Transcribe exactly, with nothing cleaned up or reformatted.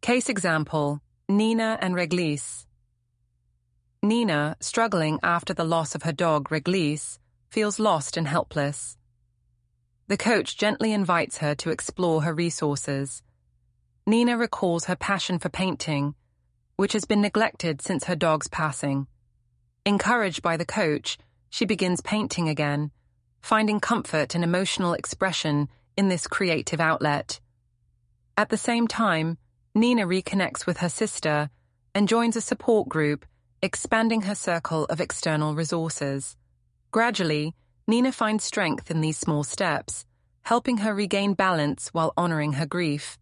Case example, Nina and Réglisse. Nina, struggling after the loss of her dog Réglisse, feels lost and helpless. The coach gently invites her to explore her resources. Nina recalls her passion for painting, which has been neglected since her dog's passing. Encouraged by the coach, she begins painting again, finding comfort and emotional expression in this creative outlet. At the same time, Nina reconnects with her sister and joins a support group, expanding her circle of external resources. Gradually, Nina finds strength in these small steps, helping her regain balance while honoring her grief.